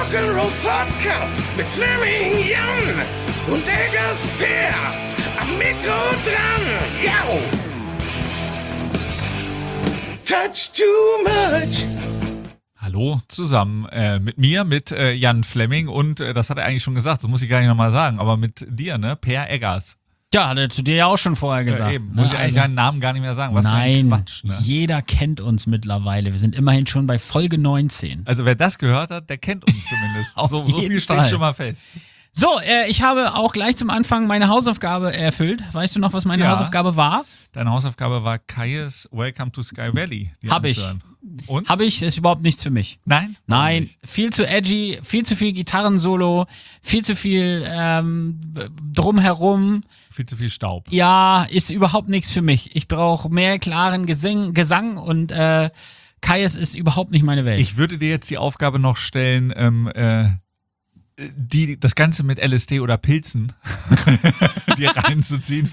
Rock'n'Roll Podcast mit Fleming Jan und Eggers Per am Mikro dran. Yo! Touch too much. Hallo zusammen mit mir, mit Jan Fleming und das hat er eigentlich schon gesagt, das muss ich gar nicht nochmal sagen, aber mit dir, ne, Per Eggers. Ja, hat er zu dir ja auch schon vorher gesagt. Eben. Muss ich eigentlich deinen Namen gar nicht mehr sagen. Was nein, für ein Quatsch, ne? Jeder kennt uns mittlerweile. Wir sind immerhin schon bei Folge 19. Also wer das gehört hat, der kennt uns zumindest. Auf so jeden viel steht Fall. schon mal fest. So, ich habe auch gleich zum Anfang meine Hausaufgabe erfüllt. Weißt du noch, was meine Hausaufgabe war? Deine Hausaufgabe war Kai's Welcome to Sky Valley. Hab ich. anzuhören. Und? Habe ich, ist überhaupt nichts für mich. Nein? Nein, Nicht. viel zu edgy, viel zu viel Gitarrensolo, viel zu viel drumherum. Viel zu viel Staub. Ja, ist überhaupt nichts für mich. Ich brauche mehr klaren Gesang und Kai's ist überhaupt nicht meine Welt. Ich würde dir jetzt die Aufgabe noch stellen, das Ganze mit LSD oder Pilzen dir reinzuziehen.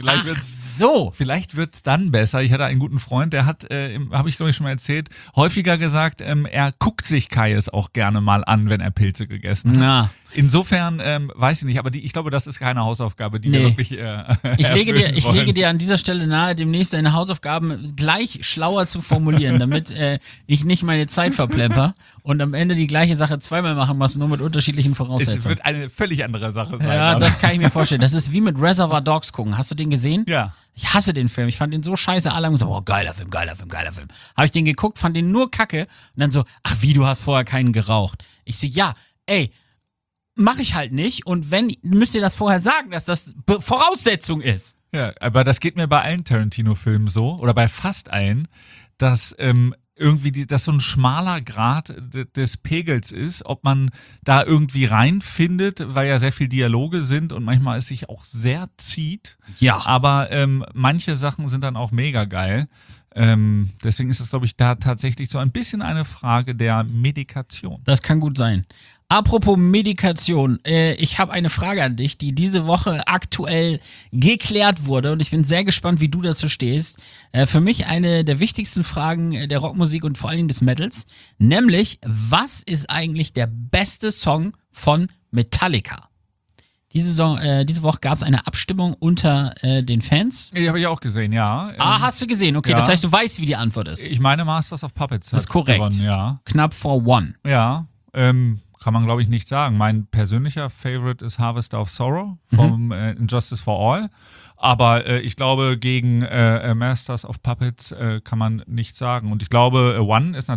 Vielleicht wird's dann besser. Ich hatte einen guten Freund, der hat, habe ich glaube ich schon mal erzählt, häufiger gesagt, er guckt sich Kai's auch gerne mal an, wenn er Pilze gegessen hat. Na. Insofern weiß ich nicht, aber ich glaube, das ist keine Hausaufgabe, die wir wirklich Ich lege dir an dieser Stelle nahe, demnächst deine Hausaufgaben gleich schlauer zu formulieren, damit ich nicht meine Zeit verplemper und am Ende die gleiche Sache zweimal machen muss, nur mit unterschiedlichen Voraussetzungen. Es wird eine völlig andere Sache sein. Ja, das kann ich mir vorstellen. Das ist wie mit Reservoir Dogs gucken. Hast du den gesehen? Ja. Ich hasse den Film. Ich fand den so scheiße. Alle haben gesagt, oh, geiler Film, geiler Film, geiler Film. Habe ich den geguckt, fand den nur kacke. Und dann so, ach wie, du hast vorher keinen geraucht. Ich so, ja, ey, mach ich halt nicht. Und wenn, müsst ihr das vorher sagen, dass das Voraussetzung ist. Ja, aber das geht mir bei allen Tarantino-Filmen so, oder bei fast allen, dass irgendwie dass so ein schmaler Grad des Pegels ist, ob man da irgendwie reinfindet, weil ja sehr viel Dialoge sind und manchmal es sich auch sehr zieht. Ja. Aber manche Sachen sind dann auch mega geil. Deswegen ist das, glaube ich, da tatsächlich so ein bisschen eine Frage der Medikation. Das kann gut sein. Apropos Medikation, ich habe eine Frage an dich, die diese Woche aktuell geklärt wurde und ich bin sehr gespannt, wie du dazu stehst. Für mich eine der wichtigsten Fragen der Rockmusik und vor allen Dingen des Metals, nämlich, was ist eigentlich der beste Song von Metallica? Diese Woche gab es eine Abstimmung unter den Fans. Die habe ich auch gesehen, ja. Hast du gesehen? Okay, ja. Das heißt, du weißt, wie die Antwort ist. Ich meine, Masters of Puppets Das ist korrekt. gewonnen, ja. Knapp vor One. Ja, kann man, glaube ich, nicht sagen. Mein persönlicher Favorite ist Harvester of Sorrow vom Injustice for All. Aber ich glaube, gegen Masters of Puppets kann man nichts sagen. Und ich glaube, One ist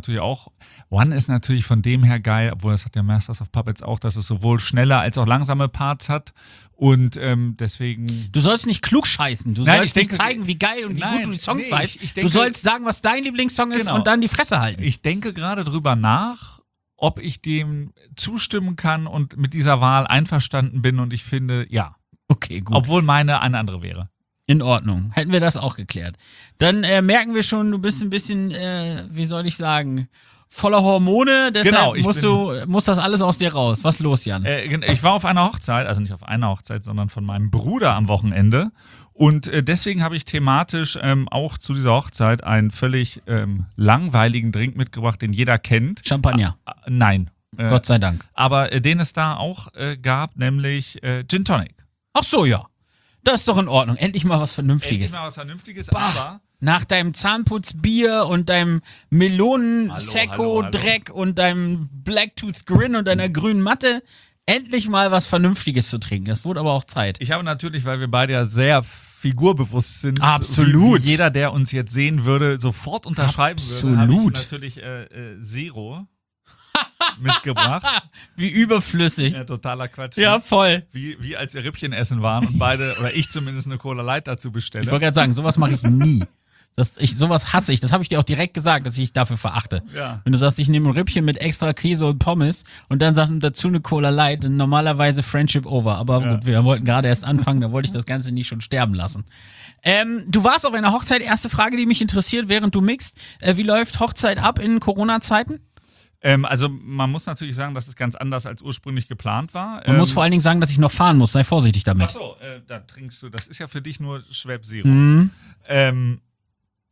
natürlich von dem her geil, obwohl das hat ja Masters of Puppets auch, dass es sowohl schnelle als auch langsame Parts hat. Und deswegen... Du sollst nicht klug scheißen. Du sollst nicht zeigen, wie geil und wie gut du die Songs weißt. Du sollst sagen, was dein Lieblingssong ist und dann die Fresse halten. Ich denke gerade drüber nach, ob ich dem zustimmen kann und mit dieser Wahl einverstanden bin. Und ich finde, ja. Okay, gut. Obwohl meine eine andere wäre. In Ordnung. Hätten wir das auch geklärt. Dann merken wir schon, du bist ein bisschen, wie soll ich sagen, voller Hormone. Deshalb muss das alles aus dir raus. Was ist los, Jan? Ich war auf einer Hochzeit, also nicht auf einer Hochzeit, sondern von meinem Bruder am Wochenende. Und deswegen habe ich thematisch auch zu dieser Hochzeit einen völlig langweiligen Drink mitgebracht, den jeder kennt. Champagner. Nein. Gott sei Dank. Aber den es da auch gab, nämlich Gin Tonic. Ach so, ja. Das ist doch in Ordnung. Endlich mal was Vernünftiges. Aber... Nach deinem Zahnputzbier und deinem Melonen-Secco-Dreck und deinem Blacktooth Grin und deiner grünen Matte endlich mal was Vernünftiges zu trinken. Das wurde aber auch Zeit. Ich habe natürlich, weil wir beide ja sehr figurbewusst sind, absolut, wie jeder, der uns jetzt sehen würde, sofort unterschreiben würde, habe ich natürlich Zero mitgebracht. Wie überflüssig. Ja, totaler Quatsch. Ja, voll. Wie als wir Rippchen essen waren und beide, oder ich zumindest, eine Cola Light dazu bestelle. Ich wollte gerade sagen, sowas mache ich nie. Sowas hasse ich. Das habe ich dir auch direkt gesagt, dass ich dafür verachte. Ja. Wenn du sagst, ich nehme ein Rippchen mit extra Käse und Pommes und dann sagst du dazu eine Cola Light, dann normalerweise Friendship over. Aber gut, wir wollten gerade erst anfangen, da wollte ich das Ganze nicht schon sterben lassen. Du warst auf einer Hochzeit. Erste Frage, die mich interessiert, während du mixt. Wie läuft Hochzeit ab in Corona-Zeiten? Also man muss natürlich sagen, dass es ganz anders als ursprünglich geplant war. Man muss vor allen Dingen sagen, dass ich noch fahren muss. Sei vorsichtig damit. Achso, da trinkst du. Das ist ja für dich nur Schweppzero.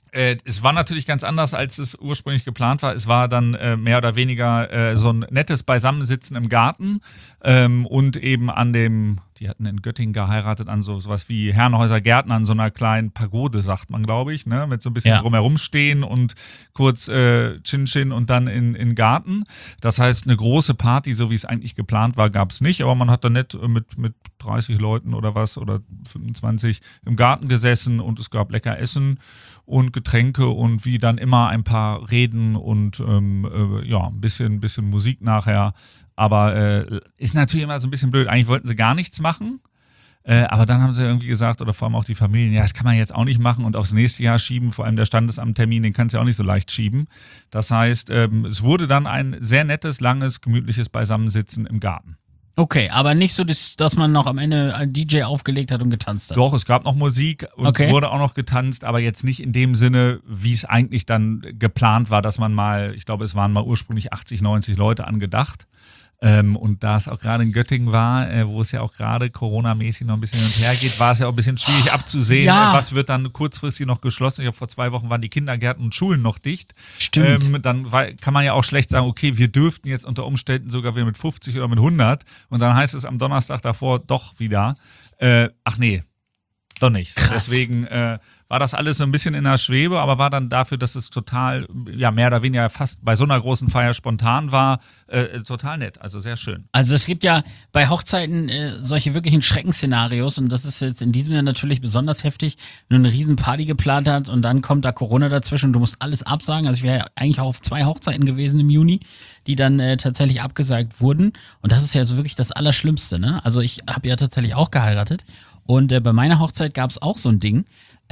Es war natürlich ganz anders, als es ursprünglich geplant war. Es war dann mehr oder weniger so ein nettes Beisammensitzen im Garten und eben die hatten in Göttingen geheiratet an sowas wie Herrenhäuser Gärten, an so einer kleinen Pagode, sagt man, glaube ich, ne? Mit so ein bisschen drumherum stehen und kurz Chin-Chin und dann in Garten. Das heißt, eine große Party, so wie es eigentlich geplant war, gab es nicht, aber man hat da nett mit 30 Leuten oder was oder 25 im Garten gesessen und es gab lecker Essen und Getränke und wie dann immer ein paar Reden und ein bisschen Musik nachher. Aber ist natürlich immer so ein bisschen blöd. Eigentlich wollten sie gar nichts machen. Aber dann haben sie irgendwie gesagt, oder vor allem auch die Familien, ja, das kann man jetzt auch nicht machen und aufs nächste Jahr schieben. Vor allem der Standesamttermin, den kannst du ja auch nicht so leicht schieben. Das heißt, es wurde dann ein sehr nettes, langes, gemütliches Beisammensitzen im Garten. Okay, aber nicht so, dass man noch am Ende einen DJ aufgelegt hat und getanzt hat. Doch, es gab noch Musik und es wurde auch noch getanzt, aber jetzt nicht in dem Sinne, wie es eigentlich dann geplant war, dass man mal, ich glaube, es waren mal ursprünglich 80, 90 Leute angedacht. Und da es auch gerade in Göttingen war, wo es ja auch gerade Corona-mäßig noch ein bisschen hin und her geht, war es ja auch ein bisschen schwierig abzusehen, was wird dann kurzfristig noch geschlossen. Ich glaube, vor 2 Wochen waren die Kindergärten und Schulen noch dicht. Stimmt. Dann kann man ja auch schlecht sagen, okay, wir dürften jetzt unter Umständen sogar wieder mit 50 oder mit 100 und dann heißt es am Donnerstag davor doch wieder, ach nee, doch nicht. Krass. Deswegen war das alles so ein bisschen in der Schwebe, aber war dann dafür, dass es total, ja, mehr oder weniger fast bei so einer großen Feier spontan war, total nett. Also sehr schön. Also es gibt ja bei Hochzeiten solche wirklichen Schreckensszenarios und das ist jetzt in diesem Jahr natürlich besonders heftig, wenn du eine riesen Party geplant hast und dann kommt da Corona dazwischen und du musst alles absagen. Also ich wäre ja eigentlich auch auf 2 Hochzeiten gewesen im Juni, die dann tatsächlich abgesagt wurden und das ist ja so wirklich das Allerschlimmste, ne? Also ich habe ja tatsächlich auch geheiratet und bei meiner Hochzeit gab es auch so ein Ding.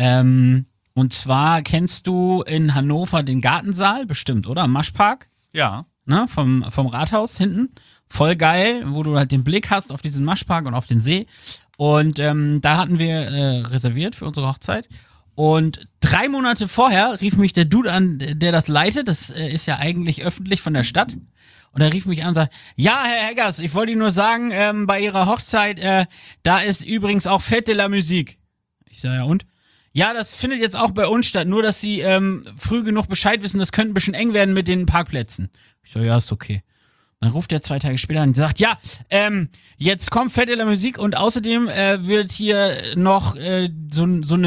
Und zwar kennst du in Hannover den Gartensaal, bestimmt, oder? Am Maschpark? Ja. Ne? Vom Rathaus hinten. Voll geil, wo du halt den Blick hast auf diesen Maschpark und auf den See. Und da hatten wir reserviert für unsere Hochzeit. Und 3 Monate vorher rief mich der Dude an, der das leitet. Das ist ja eigentlich öffentlich von der Stadt. Und er rief mich an und sagt, ja, Herr Heggers, ich wollte Ihnen nur sagen, bei Ihrer Hochzeit, da ist übrigens auch Fête de la Musique. Ich sage, ja und? Ja, das findet jetzt auch bei uns statt, nur dass Sie früh genug Bescheid wissen, das könnte ein bisschen eng werden mit den Parkplätzen. Ich so, ja, ist okay. Dann ruft er 2 Tage später an und sagt, ja, jetzt kommt Fête de la Musique und außerdem wird hier noch so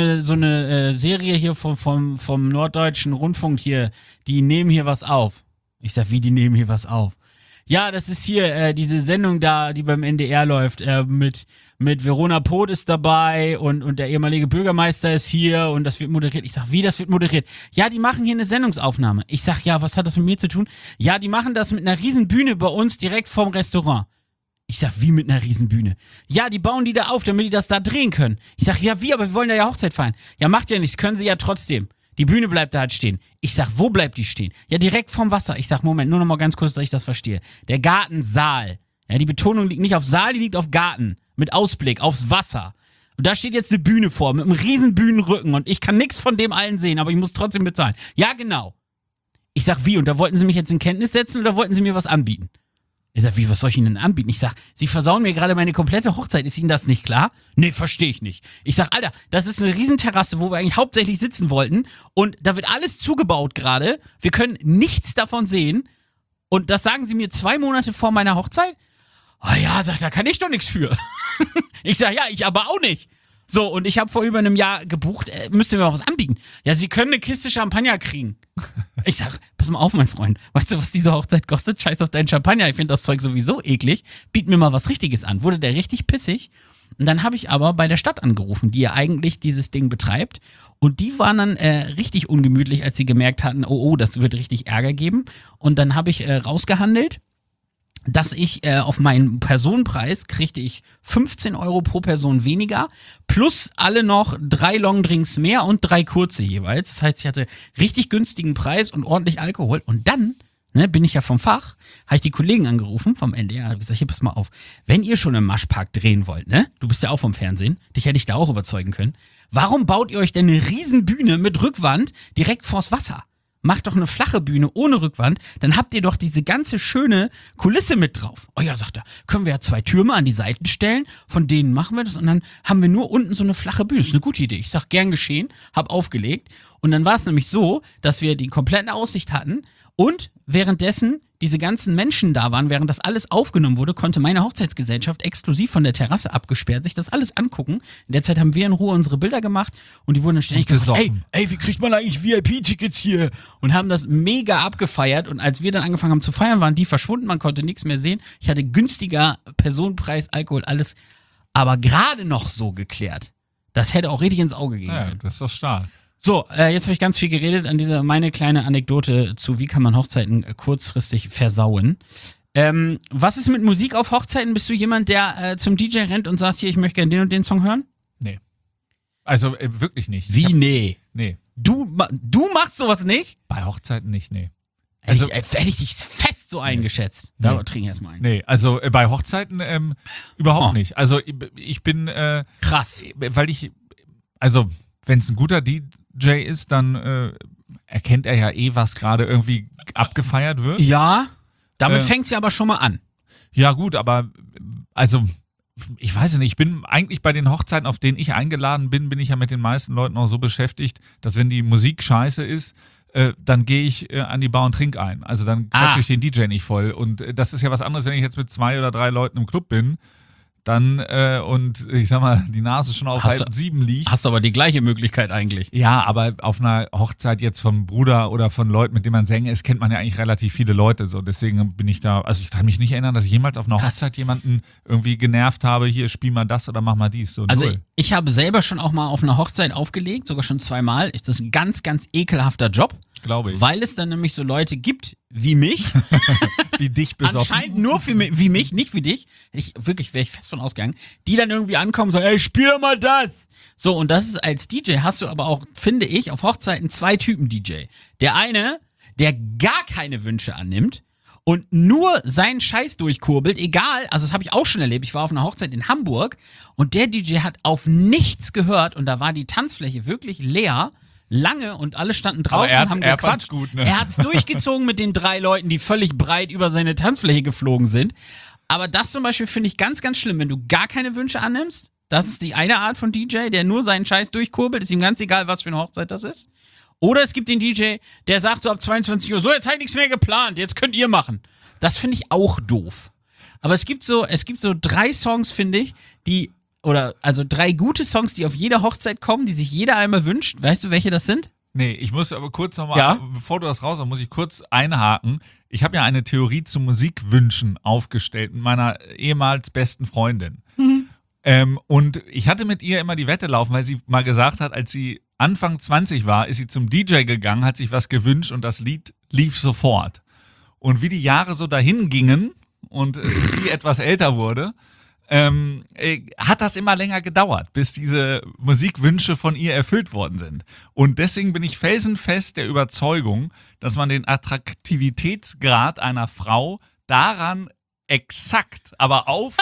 eine Serie hier vom Norddeutschen Rundfunk hier, die nehmen hier was auf. Ich sag, wie, die nehmen hier was auf? Ja, das ist hier diese Sendung da, die beim NDR läuft, mit Verona Poth ist dabei und der ehemalige Bürgermeister ist hier und das wird moderiert. Ich sag, wie, das wird moderiert? Ja, die machen hier eine Sendungsaufnahme. Ich sag, ja, was hat das mit mir zu tun? Ja, die machen das mit einer riesen Bühne bei uns direkt vorm Restaurant. Ich sag, wie mit einer riesen Bühne? Ja, die bauen die da auf, damit die das da drehen können. Ich sag, ja, wie, aber wir wollen da ja Hochzeit feiern. Ja, macht ja nichts, können sie ja trotzdem. Die Bühne bleibt da halt stehen. Ich sag, wo bleibt die stehen? Ja, direkt vorm Wasser. Ich sag, Moment, nur noch mal ganz kurz, dass ich das verstehe. Der Gartensaal. Ja, die Betonung liegt nicht auf Saal, die liegt auf Garten. Mit Ausblick aufs Wasser. Und da steht jetzt eine Bühne vor, mit einem riesen Bühnenrücken und ich kann nichts von dem allen sehen, aber ich muss trotzdem bezahlen. Ja, genau. Ich sag, wie? Und da wollten sie mich jetzt in Kenntnis setzen oder wollten sie mir was anbieten? Ich sag, wie, was soll ich Ihnen denn anbieten? Ich sag, Sie versauen mir gerade meine komplette Hochzeit. Ist Ihnen das nicht klar? Nee, verstehe ich nicht. Ich sag, Alter, das ist eine Riesenterrasse, wo wir eigentlich hauptsächlich sitzen wollten und da wird alles zugebaut gerade. Wir können nichts davon sehen und das sagen Sie mir 2 Monate vor meiner Hochzeit? Oh ja, sagt, da kann ich doch nichts für. Ich sag, ja, ich aber auch nicht. So, und ich habe vor über einem Jahr gebucht, müsst ihr mir mal was anbieten. Ja, Sie können eine Kiste Champagner kriegen. Ich sag, pass mal auf, mein Freund. Weißt du, was diese Hochzeit kostet? Scheiß auf deinen Champagner. Ich finde das Zeug sowieso eklig. Biet mir mal was Richtiges an. Wurde der richtig pissig. Und dann habe ich aber bei der Stadt angerufen, die ja eigentlich dieses Ding betreibt. Und die waren dann richtig ungemütlich, als sie gemerkt hatten, oh, das wird richtig Ärger geben. Und dann habe ich rausgehandelt, dass ich auf meinen Personenpreis kriegte ich 15 € pro Person weniger, plus alle noch 3 Longdrinks mehr und 3 kurze jeweils. Das heißt, ich hatte richtig günstigen Preis und ordentlich Alkohol. Und dann, ne, bin ich ja vom Fach, habe ich die Kollegen angerufen vom NDR, habe gesagt, hier, pass mal auf, wenn ihr schon im Maschpark drehen wollt, ne, du bist ja auch vom Fernsehen, dich hätte ich da auch überzeugen können, warum baut ihr euch denn eine riesen Bühne mit Rückwand direkt vors Wasser? macht doch eine flache Bühne ohne Rückwand, dann habt ihr doch diese ganze schöne Kulisse mit drauf. Oh ja, sagt er, können wir ja 2 Türme an die Seiten stellen, von denen machen wir das und dann haben wir nur unten so eine flache Bühne. Das ist eine gute Idee. Ich sag, gern geschehen, hab aufgelegt und dann war es nämlich so, dass wir die komplette Aussicht hatten und währenddessen diese ganzen Menschen da waren, während das alles aufgenommen wurde, konnte meine Hochzeitsgesellschaft exklusiv von der Terrasse abgesperrt sich das alles angucken. In der Zeit haben wir in Ruhe unsere Bilder gemacht und die wurden dann ständig gefragt, ey, wie kriegt man eigentlich VIP-Tickets hier? Und haben das mega abgefeiert und als wir dann angefangen haben zu feiern, waren die verschwunden, man konnte nichts mehr sehen. Ich hatte günstiger Personenpreis, Alkohol, alles, aber gerade noch so geklärt. Das hätte auch richtig ins Auge gehen können. Ja, das ist doch stark. So, jetzt habe ich ganz viel geredet an dieser meine kleine Anekdote zu, wie kann man Hochzeiten kurzfristig versauen. Was ist mit Musik auf Hochzeiten? Bist du jemand, der zum DJ rennt und sagt, hier, ich möchte gerne den und den Song hören? Nee. Also wirklich nicht. Wie, nee? Nee. Du machst sowas nicht? Bei Hochzeiten nicht, nee. Also, hätte ich dich fest so eingeschätzt. Da trinke ich erstmal ein. Nee, also bei Hochzeiten überhaupt nicht. Also ich bin krass. Weil wenn es ein guter DJ ist, dann erkennt er ja was gerade irgendwie abgefeiert wird. Ja, damit fängt es ja aber schon mal an. Ja gut, aber also ich weiß nicht, ich bin eigentlich bei den Hochzeiten, auf denen ich eingeladen bin ich ja mit den meisten Leuten auch so beschäftigt, dass wenn die Musik scheiße ist, dann gehe ich an die Bar und trinke ein. Also dann quatsche ich den DJ nicht voll. Und das ist ja was anderes, wenn ich jetzt mit 2 oder 3 Leuten im Club bin, dann und ich sag mal, die Nase schon auf 6:30 liegt. Hast aber die gleiche Möglichkeit eigentlich. Ja, aber auf einer Hochzeit jetzt vom Bruder oder von Leuten, mit denen man Sänger ist, kennt man ja eigentlich relativ viele Leute. So, deswegen bin ich da, also ich kann mich nicht erinnern, dass ich jemals auf einer Hochzeit jemanden irgendwie genervt habe, hier spiel mal das oder mach mal dies. So, also ich habe selber schon auch mal auf einer Hochzeit aufgelegt, sogar schon 2-mal. Das ist ein ganz, ganz ekelhafter Job. Glaube ich. Weil es dann nämlich so Leute gibt, wie mich. Wie dich besoffen. Anscheinend nur wie mich, nicht wie dich. Wäre ich fest von ausgegangen. Die dann irgendwie ankommen und sagen, ey, spiel doch mal das. So, und das ist als DJ hast du aber auch, finde ich, auf Hochzeiten 2 Typen DJ. Der eine, der gar keine Wünsche annimmt und nur seinen Scheiß durchkurbelt, egal, also das habe ich auch schon erlebt. Ich war auf einer Hochzeit in Hamburg und der DJ hat auf nichts gehört und da war die Tanzfläche wirklich leer. Lange und alle standen draußen und haben gequatscht. Gut, ne? Er hat's durchgezogen mit den 3 Leuten, die völlig breit über seine Tanzfläche geflogen sind. Aber das zum Beispiel finde ich ganz, ganz schlimm, wenn du gar keine Wünsche annimmst. Das ist die eine Art von DJ, der nur seinen Scheiß durchkurbelt, ist ihm ganz egal, was für eine Hochzeit das ist. Oder es gibt den DJ, der sagt so ab 22 Uhr, so jetzt halt nichts mehr geplant, jetzt könnt ihr machen. Das finde ich auch doof. Aber es gibt so 3 Songs, finde ich, also 3 gute Songs, die auf jeder Hochzeit kommen, die sich jeder einmal wünscht. Weißt du, welche das sind? Nee, ich muss aber kurz nochmal, bevor du das raus, muss ich kurz einhaken. Ich habe ja eine Theorie zu Musikwünschen aufgestellt mit meiner ehemals besten Freundin. Und ich hatte mit ihr immer die Wette laufen, weil sie mal gesagt hat, als sie Anfang 20 war, ist sie zum DJ gegangen, hat sich was gewünscht und das Lied lief sofort. Und wie die Jahre so dahin gingen und sie etwas älter wurde, hat das immer länger gedauert, bis diese Musikwünsche von ihr erfüllt worden sind. Und deswegen bin ich felsenfest der Überzeugung, dass man den Attraktivitätsgrad einer Frau daran exakt, aber auf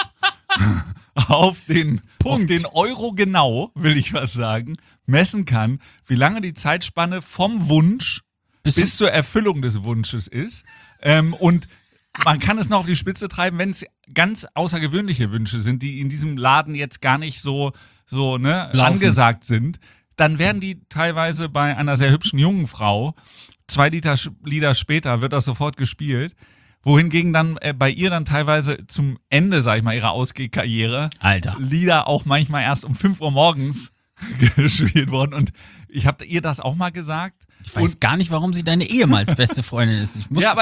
den Euro genau, will ich was sagen, messen kann, wie lange die Zeitspanne vom Wunsch bis zur Erfüllung des Wunsches ist. Und man kann es noch auf die Spitze treiben, wenn es ganz außergewöhnliche Wünsche sind, die in diesem Laden jetzt gar nicht so angesagt sind. Dann werden die teilweise bei einer sehr hübschen jungen Frau, 2 Lieder später wird das sofort gespielt. Wohingegen dann bei ihr dann teilweise zum Ende, sag ich mal, ihrer Ausgehkarriere Lieder auch manchmal erst um 5 Uhr morgens gespielt worden. Und ich habe ihr das auch mal gesagt. Ich weiß gar nicht, warum sie deine ehemals beste Freundin ist.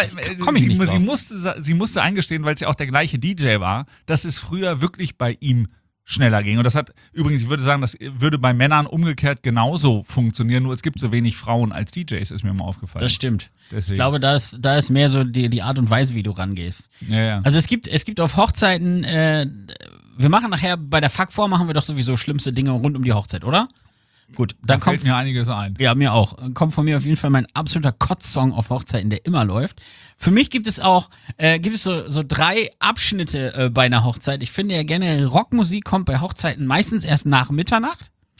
Sie musste eingestehen, weil es ja auch der gleiche DJ war, dass es früher wirklich bei ihm schneller ging. Und das hat übrigens, ich würde sagen, das würde bei Männern umgekehrt genauso funktionieren, nur es gibt so wenig Frauen als DJs, ist mir mal aufgefallen. Das stimmt. Deswegen. Ich glaube, da ist mehr so die Art und Weise, wie du rangehst. Ja. Also es gibt auf Hochzeiten, wir machen nachher, bei der Fuck vor machen wir doch sowieso schlimmste Dinge rund um die Hochzeit, oder? Gut, dann fällt mir einiges ein. Ja, mir auch. Kommt von mir auf jeden Fall mein absoluter Kotzsong auf Hochzeiten, der immer läuft. Für mich gibt es auch, so 3 Abschnitte bei einer Hochzeit. Ich finde ja generell, Rockmusik kommt bei Hochzeiten meistens erst nach Mitternacht.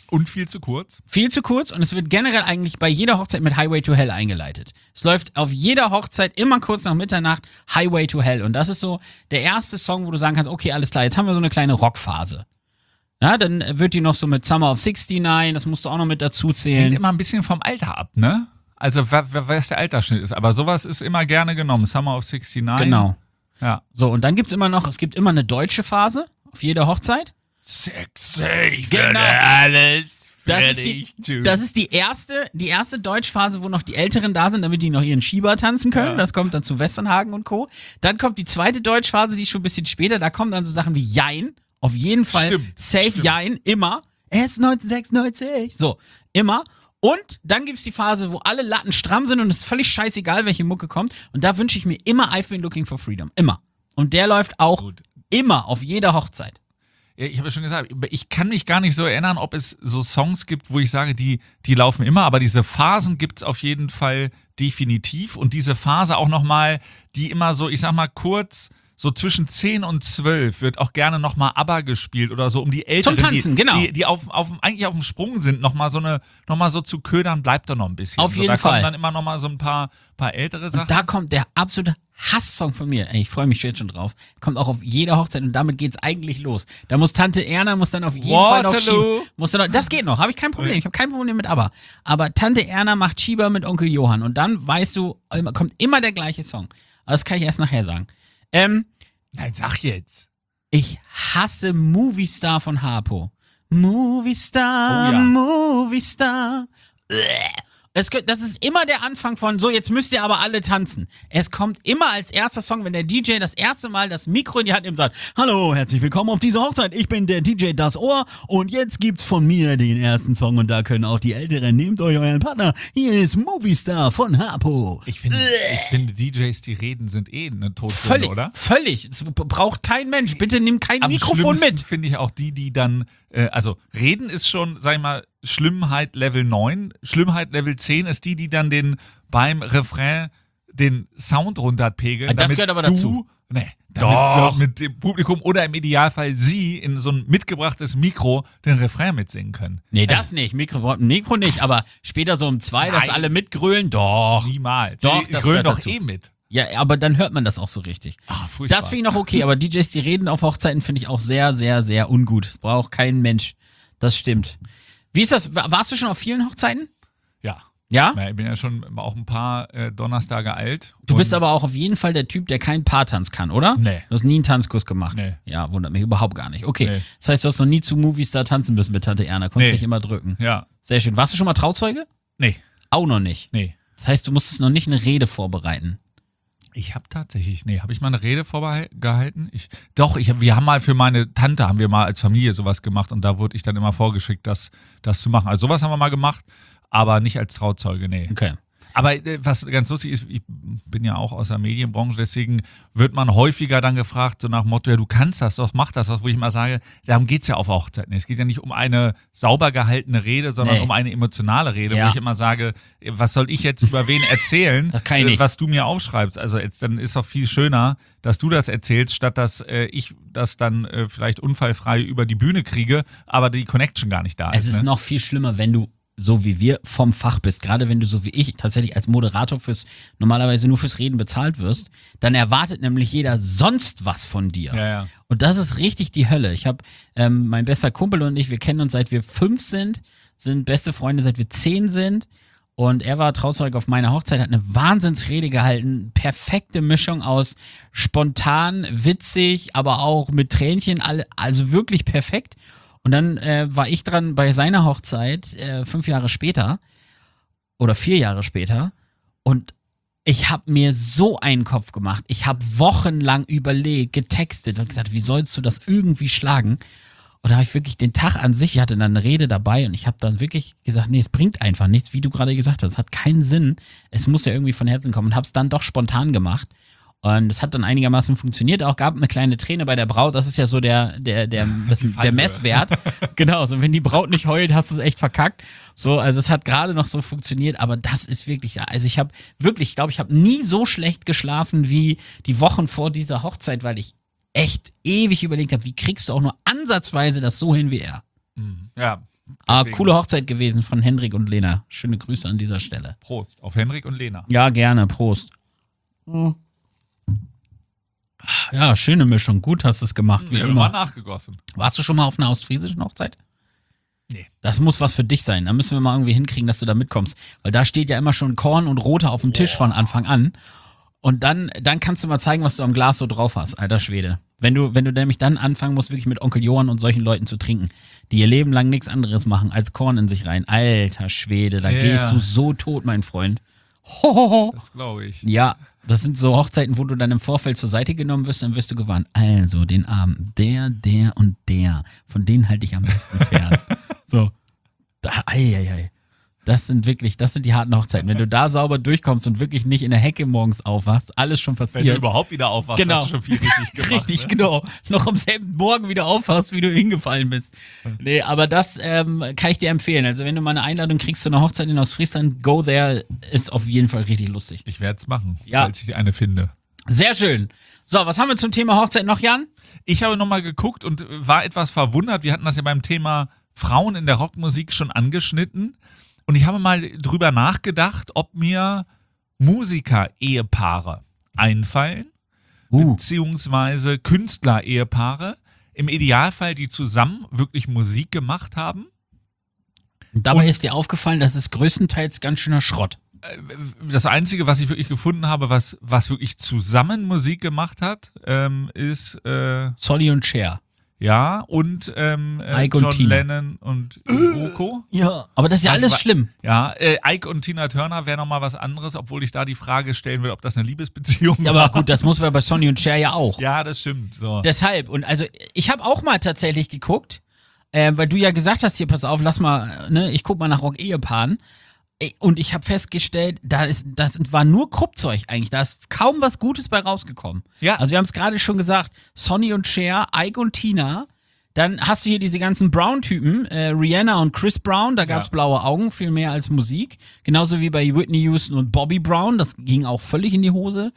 Und viel zu kurz. Viel zu kurz und es wird generell eigentlich bei jeder Hochzeit mit Highway to Hell eingeleitet. Es läuft auf jeder Hochzeit immer kurz nach Mitternacht Highway to Hell und das ist so der erste Song, wo du sagen kannst, okay, alles klar, jetzt haben wir so eine kleine Rockphase. Ja, dann wird die noch so mit Summer of 69, das musst du auch noch mit dazu zählen. Hängt immer ein bisschen vom Alter ab, ne? Also, was der Altersschnitt ist. Aber sowas ist immer gerne genommen. Summer of 69. Genau. Ja. So, und dann gibt's es gibt immer eine deutsche Phase auf jeder Hochzeit. Sexy, Genau. alles Das ist die erste Deutschphase, wo noch die Älteren da sind, damit die noch ihren Schieber tanzen können. Ja. Das kommt dann zu Westernhagen und Co. Dann kommt die zweite Deutschphase, die ist schon ein bisschen später. Da kommen dann so Sachen wie Jein. Auf jeden Fall. Safe Jein. Immer. Erst 1996. So. Immer. Und dann gibt's die Phase, wo alle Latten stramm sind und es ist völlig scheißegal, welche Mucke kommt. Und da wünsche ich mir immer I've Been Looking for Freedom. Immer. Und der läuft auch immer auf jeder Hochzeit. Ja, ich habe ja schon gesagt, ich kann mich gar nicht so erinnern, ob es so Songs gibt, wo ich sage, die laufen immer, aber diese Phasen gibt's auf jeden Fall definitiv und diese Phase auch nochmal, die immer so, ich sag mal kurz, so zwischen 10 und 12 wird auch gerne nochmal ABBA gespielt oder so, um die Älteren, zum Tanzen, genau. die eigentlich auf dem Sprung sind, nochmal so zu ködern, bleibt da noch ein bisschen. Auf jeden da Fall. Da kommen dann immer nochmal so ein paar ältere Sachen. Und da kommt der absolute Hasssong von mir. Ey, ich freue mich jetzt schon drauf. Kommt auch auf jeder Hochzeit und damit geht's eigentlich los. Da muss Tante Erna dann auf jeden Fall noch schieben. Das geht noch, habe ich kein Problem. Ich habe kein Problem mit ABBA. Aber Tante Erna macht Schieber mit Onkel Johann und dann weißt du, kommt immer der gleiche Song. Aber das kann ich erst nachher sagen. Nein, sag jetzt. Ich hasse Movie Star von Harpo. Movie Star, Movie Star. Das ist immer der Anfang von, so, jetzt müsst ihr aber alle tanzen. Es kommt immer als erster Song, wenn der DJ das erste Mal das Mikro in die Hand nimmt und sagt, hallo, herzlich willkommen auf dieser Hochzeit, ich bin der DJ Das Ohr und jetzt gibt's von mir den ersten Song und da können auch die Älteren, nehmt euch euren Partner, hier ist Movie Star von Harpo. Ich finde DJs, die reden, sind eine Todsünde, oder? Völlig, es braucht kein Mensch, bitte nimm kein Mikrofon mit. Finde ich auch die dann, also reden ist schon, sag ich mal, Schlimmheit Level 9. Schlimmheit Level 10 ist die dann beim Refrain den Sound runterpegeln. Das gehört aber dazu. Damit mit dem Publikum oder im Idealfall sie in so ein mitgebrachtes Mikro den Refrain mitsingen können. Nee, das nicht. Mikro nicht, aber später so um 2, dass alle mitgrölen. Doch. Niemals. Doch, die das grölen gehört doch dazu. mit. Ja, aber dann hört man das auch so richtig. Furchtbar. Das finde ich noch okay, aber DJs, die reden auf Hochzeiten, finde ich auch sehr, sehr, sehr ungut. Das braucht kein Mensch. Das stimmt. Wie ist das? Warst du schon auf vielen Hochzeiten? Ja. Ja? Ich bin ja schon auch ein paar Donnerstage alt. Du bist aber auch auf jeden Fall der Typ, der keinen Paartanz kann, oder? Nee. Du hast nie einen Tanzkurs gemacht? Nee. Ja, wundert mich überhaupt gar nicht. Okay. Nee. Das heißt, du hast noch nie zu Moviestar tanzen müssen mit Tante Erna. Konntest dich immer drücken. Ja. Sehr schön. Warst du schon mal Trauzeuge? Nee. Auch noch nicht? Nee. Das heißt, du musstest noch nicht eine Rede vorbereiten? Ich habe tatsächlich, habe ich mal eine Rede vorgehalten? Wir haben mal für meine Tante, als Familie sowas gemacht und da wurde ich dann immer vorgeschickt, das zu machen. Also sowas haben wir mal gemacht, aber nicht als Trauzeuge, nee. Okay. Aber was ganz lustig ist, ich bin ja auch aus der Medienbranche, deswegen wird man häufiger dann gefragt, so nach dem Motto, ja, du kannst das doch, mach das doch, wo ich mal sage, darum geht's ja auf Hochzeiten. Es geht ja nicht um eine sauber gehaltene Rede, sondern um eine emotionale Rede, wo ich immer sage, was soll ich jetzt über wen erzählen, das kann ich nicht. Was du mir aufschreibst. Also dann ist doch viel schöner, dass du das erzählst, statt dass ich das dann vielleicht unfallfrei über die Bühne kriege, aber die Connection gar nicht da ist. Es ist noch viel schlimmer, wenn du so wie wir vom Fach bist, gerade wenn du so wie ich tatsächlich als Moderator normalerweise nur fürs Reden bezahlt wirst, dann erwartet nämlich jeder sonst was von dir. Ja. Und das ist richtig die Hölle. Ich habe, mein bester Kumpel und ich, wir kennen uns seit wir 5 sind beste Freunde seit wir 10 sind und er war Trauzeuge auf meiner Hochzeit, hat eine Wahnsinnsrede gehalten, perfekte Mischung aus spontan, witzig, aber auch mit Tränchen, also wirklich perfekt. Und dann war ich dran bei seiner Hochzeit 5 Jahre später oder 4 Jahre später und ich habe mir so einen Kopf gemacht. Ich habe wochenlang überlegt, getextet und gesagt, wie sollst du das irgendwie schlagen? Und da habe ich wirklich den Tag an sich, ich hatte dann eine Rede dabei und ich habe dann wirklich gesagt, nee, es bringt einfach nichts, wie du gerade gesagt hast. Es hat keinen Sinn. Es muss ja irgendwie von Herzen kommen und habe es dann doch spontan gemacht. Und es hat dann einigermaßen funktioniert. Auch gab eine kleine Träne bei der Braut. Das ist ja so der Messwert. Genau. So, wenn die Braut nicht heult, hast du es echt verkackt. So, also es hat gerade noch so funktioniert. Aber das ist wirklich, also ich habe wirklich, ich glaube, ich habe nie so schlecht geschlafen wie die Wochen vor dieser Hochzeit, weil ich echt ewig überlegt habe, wie kriegst du auch nur ansatzweise das so hin wie er. Ja. Deswegen. Coole Hochzeit gewesen von Hendrik und Lena. Schöne Grüße an dieser Stelle. Prost auf Henrik und Lena. Ja, gerne. Prost. Ja, schöne Mischung. Gut hast du es gemacht, wie Ich habe immer. mal nachgegossen. Warst du schon mal auf einer ostfriesischen Hochzeit? Nee. Das muss was für dich sein. Da müssen wir mal irgendwie hinkriegen, dass du da mitkommst. Weil da steht ja immer schon Korn und Rote auf dem Tisch von Anfang an. Und dann kannst du mal zeigen, was du am Glas so drauf hast, alter Schwede. Wenn du nämlich dann anfangen musst, wirklich mit Onkel Johann und solchen Leuten zu trinken, die ihr Leben lang nichts anderes machen, als Korn in sich rein. Alter Schwede, da gehst du so tot, mein Freund. Hohoho. Das glaube ich. Ja, das sind so Hochzeiten, wo du dann im Vorfeld zur Seite genommen wirst, dann wirst du gewarnt. Also, den Abend, der und der, von denen halte ich am besten fern. So, ei. Das sind die harten Hochzeiten. Wenn du da sauber durchkommst und wirklich nicht in der Hecke morgens aufwachst, alles schon passiert. Wenn du überhaupt wieder aufwachst, Genau. hast du schon viel richtig gemacht. Richtig, ne? genau. Noch am selben Morgen wieder aufhast, wie du hingefallen bist. Nee, aber das kann ich dir empfehlen. Also wenn du mal eine Einladung kriegst zu einer Hochzeit in Ostfriesland, go there, ist auf jeden Fall richtig lustig. Ich werde es machen, Ja. falls ich eine finde. Sehr schön. So, was haben wir zum Thema Hochzeit noch, Jan? Ich habe nochmal geguckt und war etwas verwundert. Wir hatten das ja beim Thema Frauen in der Rockmusik schon angeschnitten. Und ich habe mal drüber nachgedacht, ob mir Musiker-Ehepaare einfallen, beziehungsweise Künstler-Ehepaare, im Idealfall, die zusammen wirklich Musik gemacht haben. Dabei ist dir aufgefallen, das ist größtenteils ganz schöner Schrott. Das Einzige, was ich wirklich gefunden habe, was wirklich zusammen Musik gemacht hat, ist Solly und Cher. ja, und Ike und John Tina. Lennon und Yoko. Ja. Aber das ist ja Was alles war- schlimm. Ja, Ike und Tina Turner wäre nochmal was anderes, obwohl ich da die Frage stellen will, ob das eine Liebesbeziehung Ja, war. aber gut, das muss man bei Sonny und Cher ja auch. Ja, das stimmt. So. Deshalb, und also ich habe auch mal tatsächlich geguckt, weil du ja gesagt hast, hier, pass auf, lass mal, ne, ich guck mal nach Rock-Ehepaaren. Und ich habe festgestellt, das war nur Kruppzeug eigentlich. Da ist kaum was Gutes bei rausgekommen. Ja. Also wir haben es gerade schon gesagt, Sonny und Cher, Ike und Tina. Dann hast du hier diese ganzen Brown-Typen, Rihanna und Chris Brown, da gab's Ja. blaue Augen, viel mehr als Musik. Genauso wie bei Whitney Houston und Bobby Brown, das ging auch völlig in die Hose.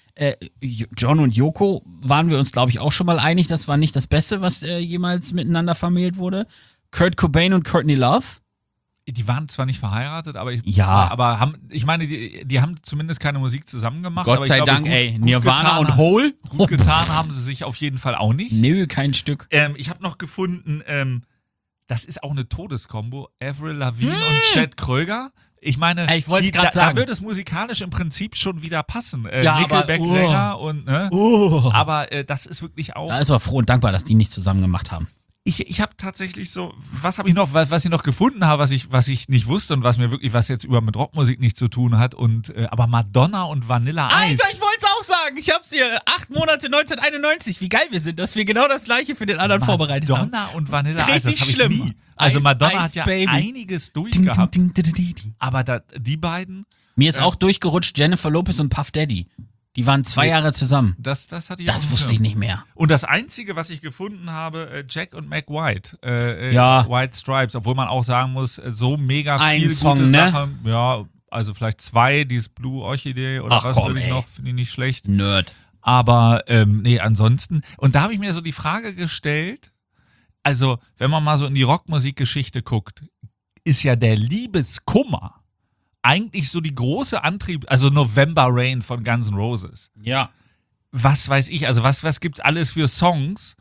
John und Yoko waren wir uns, glaube ich, auch schon mal einig, das war nicht das Beste, was jemals miteinander vermählt wurde. Kurt Cobain und Courtney Love. Die waren zwar nicht verheiratet, aber Ja. ich meine, die haben zumindest keine Musik zusammen gemacht. Gott aber ich sei glaube, Dank, gut, ey, gut Nirvana getan und haben- Hole. Gut getan haben sie sich auf jeden Fall auch nicht. Nö, kein Stück. Ich habe noch gefunden, das ist auch eine Todeskombo. Avril Lavigne und Chad Kröger. Ich meine, Ich wollt's da grad sagen. wird es musikalisch im Prinzip schon wieder passen. Ja, Nickelback-Sänger und, ne? Aber das ist wirklich auch. Da ist man froh und dankbar, dass die nicht zusammen gemacht haben. Ich habe tatsächlich so, was habe ich noch, was ich noch gefunden habe, was ich nicht wusste und was jetzt mit Rockmusik nichts zu tun hat aber Madonna und Vanilla Ice. Alter, ich wollte es auch sagen. Ich hab's hier. 8 Monate 1991. Wie geil wir sind, dass wir genau das Gleiche für den anderen vorbereitet haben. Madonna und Vanilla Ice, Richtig das habe ich schlimm. nie. Also Ice, Madonna Ice, hat ja Baby. einiges Ding, durchgehabt, ding, ding, ding, ding, ding. aber die beiden, Mir ist auch durchgerutscht Jennifer Lopez und Puff Daddy. Die waren 2 Jahre zusammen. das hatte ich Das auch wusste ich nicht mehr. Und das Einzige, was ich gefunden habe, Jack und Mac White. Ja. White Stripes, obwohl man auch sagen muss, so mega Ein viel Song, gute ne? Sachen. Ja, also vielleicht 2, dieses Blue Orchidee oder Ach, was komm, würde ich ey. noch, finde ich nicht schlecht. Nerd. Aber nee, ansonsten. Und da habe ich mir so die Frage gestellt, also wenn man mal so in die Rockmusikgeschichte guckt, ist ja der Liebeskummer eigentlich so die große Antrieb, also November Rain von Guns N' Roses. Ja. Was weiß ich, also was gibt's alles für Songs,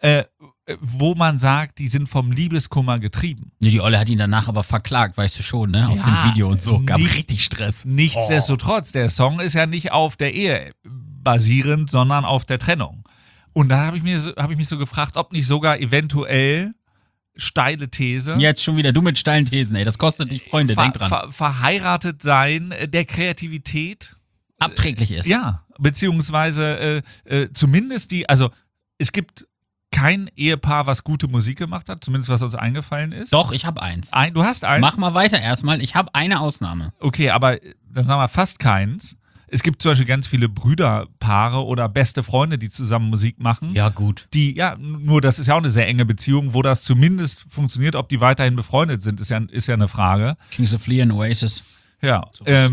wo man sagt, die sind vom Liebeskummer getrieben. Nee, die Olle hat ihn danach aber verklagt, weißt du schon, ne? Aus Ja, dem Video und so. Gab nicht- richtig Stress. Nichtsdestotrotz, der Song ist ja nicht auf der Ehe basierend, sondern auf der Trennung. Und da habe ich mich so gefragt, ob nicht sogar eventuell steile These Jetzt schon wieder du mit steilen Thesen, ey. Das kostet dich Freunde, denk dran. verheiratet sein der Kreativität Abträglich ist. ja, beziehungsweise zumindest also es gibt kein Ehepaar, was gute Musik gemacht hat, zumindest was uns eingefallen ist. Doch, ich hab eins. Du hast einen? Mach mal weiter erstmal. Ich habe eine Ausnahme. Okay, aber dann sagen wir fast keins. Es gibt zum Beispiel ganz viele Brüderpaare oder beste Freunde, die zusammen Musik machen. Ja, gut. Die, ja, nur das ist ja auch eine sehr enge Beziehung, wo das zumindest funktioniert, ob die weiterhin befreundet sind, ist ja eine Frage. Kings of Leon, Oasis. Ja, Sowas.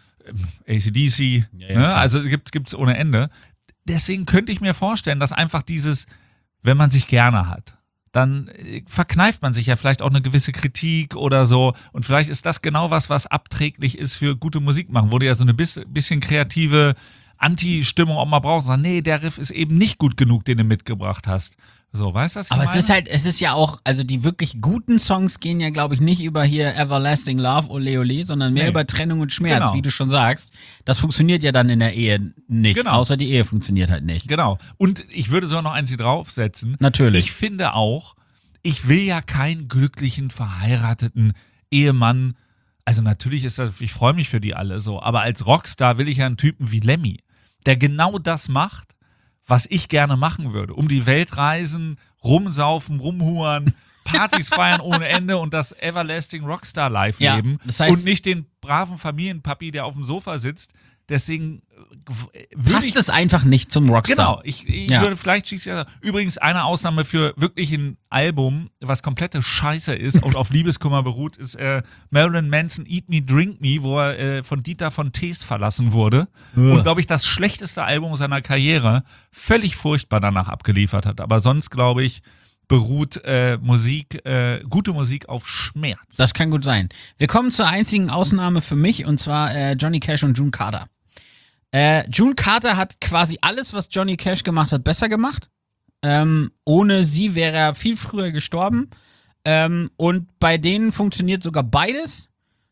AC/DC, Ja, ne? klar. Also gibt's ohne Ende. Deswegen könnte ich mir vorstellen, dass einfach dieses, wenn man sich gerne hat, dann verkneift man sich ja vielleicht auch eine gewisse Kritik oder so. Und vielleicht ist das genau was abträglich ist für gute Musik machen, wo du ja so eine bisschen kreative Anti-Stimmung auch mal brauchst. Sagen, nee, der Riff ist eben nicht gut genug, den du mitgebracht hast. So, weißt du, was ich Aber meine? es ist ja auch, also die wirklich guten Songs gehen ja, glaube ich, nicht über hier Everlasting Love, Ole Ole, sondern mehr über Trennung und Schmerz, Genau. wie du schon sagst. Das funktioniert ja dann in der Ehe nicht, Genau. außer die Ehe funktioniert halt nicht. Genau. Und ich würde sogar noch eins hier draufsetzen. Natürlich. Ich finde auch, ich will ja keinen glücklichen, verheirateten Ehemann. Also natürlich ist das, ich freue mich für die alle so, aber als Rockstar will ich ja einen Typen wie Lemmy, der genau das macht, was ich gerne machen würde. Um die Welt reisen, rumsaufen, rumhuren, Partys feiern ohne Ende und das Everlasting Rockstar Life leben. Ja, das heißt, und nicht den braven Familienpapi, der auf dem Sofa sitzt. Deswegen würde passt es einfach nicht zum Rockstar. Genau, ich würde vielleicht schießt ja. Übrigens eine Ausnahme für wirklich ein Album, was komplette Scheiße ist und auf Liebeskummer beruht, ist Marilyn Manson Eat Me, Drink Me, wo er von Dieter von Tees verlassen wurde und, glaube ich, das schlechteste Album seiner Karriere völlig furchtbar danach abgeliefert hat. Aber sonst, glaube ich, beruht gute Musik auf Schmerz. Das kann gut sein. Wir kommen zur einzigen Ausnahme für mich, und zwar Johnny Cash und June Carter. June Carter hat quasi alles, was Johnny Cash gemacht hat, besser gemacht. Ohne sie wäre er viel früher gestorben. Und bei denen funktioniert sogar beides.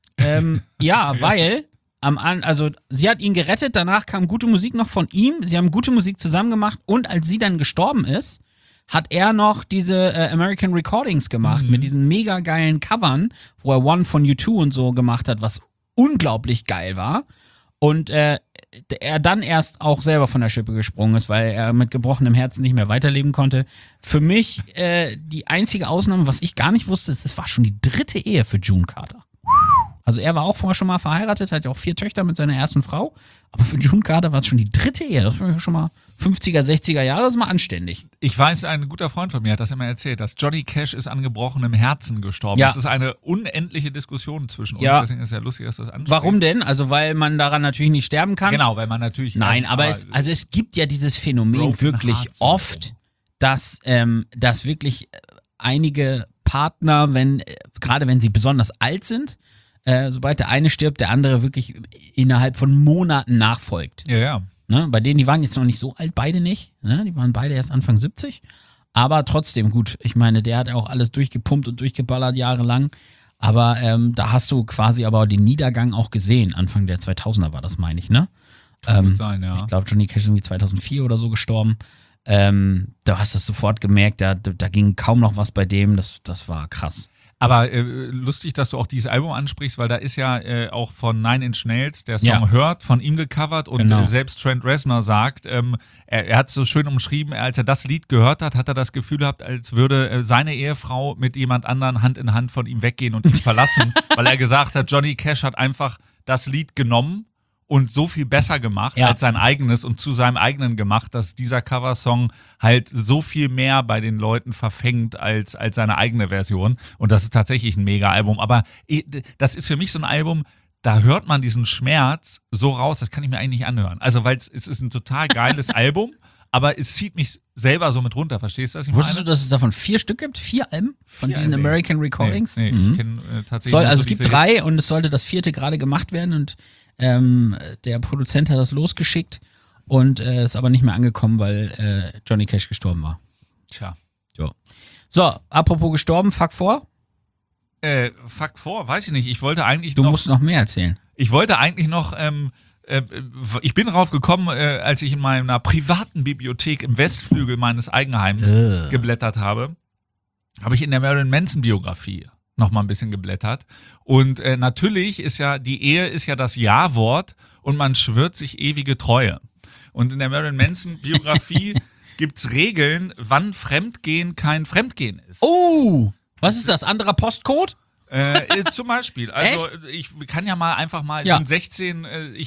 Ja, weil also sie hat ihn gerettet, danach kam gute Musik noch von ihm. Sie haben gute Musik zusammen gemacht und als sie dann gestorben ist, hat er noch diese American Recordings gemacht mit diesen mega geilen Covern, wo er One von U2 und so gemacht hat, was unglaublich geil war. Und er dann erst auch selber von der Schippe gesprungen ist, weil er mit gebrochenem Herzen nicht mehr weiterleben konnte. Für mich die einzige Ausnahme, was ich gar nicht wusste, ist, es war schon die 3. Ehe für June Carter. Also er war auch vorher schon mal verheiratet, hat ja auch 4 Töchter mit seiner ersten Frau. Aber für June Carter war es schon die 3. Ehe. Das war schon mal 50er, 60er Jahre, das ist mal anständig. Ich weiß, ein guter Freund von mir hat das immer erzählt, dass Johnny Cash ist an gebrochenem Herzen gestorben. Ja. Das ist eine unendliche Diskussion zwischen uns, Ja. deswegen ist es ja lustig, dass du das ansprichst. Warum denn? Also weil man daran natürlich nicht sterben kann? Genau, weil man natürlich... Nein, aber es gibt ja dieses Phänomen Broken wirklich Hearts oft, dass wirklich einige Partner, gerade wenn sie besonders alt sind, sobald der eine stirbt, der andere wirklich innerhalb von Monaten nachfolgt. Ja. Ne? Bei denen, die waren jetzt noch nicht so alt, beide nicht. Ne? Die waren beide erst Anfang 70. Aber trotzdem gut. Ich meine, der hat auch alles durchgepumpt und durchgeballert jahrelang. Aber da hast du quasi aber den Niedergang auch gesehen. Anfang der 2000er war das, meine ich, ne? Kann gut sein, ja. Ich glaube, Johnny Cash ist irgendwie 2004 oder so gestorben. Da hast du es sofort gemerkt, da ging kaum noch was bei dem. Das war krass. Aber lustig, dass du auch dieses Album ansprichst, weil da ist ja auch von Nine Inch Nails der Song Ja. Hurt von ihm gecovert und Genau. Selbst Trent Reznor sagt, er hat es so schön umschrieben, als er das Lied gehört hat, hat er das Gefühl gehabt, als würde seine Ehefrau mit jemand anderen Hand in Hand von ihm weggehen und ihn verlassen, weil er gesagt hat, Johnny Cash hat einfach das Lied genommen und so viel besser gemacht als sein eigenes und zu seinem eigenen gemacht, dass dieser Coversong halt so viel mehr bei den Leuten verfängt als seine eigene Version. Und das ist tatsächlich ein Mega-Album. Aber das ist für mich so ein Album, da hört man diesen Schmerz so raus, das kann ich mir eigentlich nicht anhören. Also, weil es ist ein total geiles Album, aber es zieht mich selber so mit runter. Verstehst du das? Wusstest du, dass es davon 4 Stück gibt? 4 Alben von diesen Alben? American Recordings? Nee, ich kenne tatsächlich nur Also so es gibt diese 3 Hits. und es sollte das 4. gerade gemacht werden und der Produzent hat das losgeschickt und ist aber nicht mehr angekommen, weil Johnny Cash gestorben war. Tja. So, apropos gestorben, fuck vor. Fuck vor, weiß ich nicht. Ich wollte eigentlich Du noch... musst noch mehr erzählen. Ich wollte eigentlich noch, ich bin drauf gekommen, als ich in meiner privaten Bibliothek im Westflügel meines Eigenheims geblättert habe ich in der Marilyn Manson Biografie noch mal ein bisschen geblättert. Und natürlich ist ja, die Ehe ist ja das Ja-Wort und man schwört sich ewige Treue. Und in der Marilyn Manson Biografie gibt's Regeln, wann Fremdgehen kein Fremdgehen ist. Oh! Was ist das? Anderer Postcode? Zum Beispiel. Also ich kann ja mal einfach mal, es Ja. sind 16,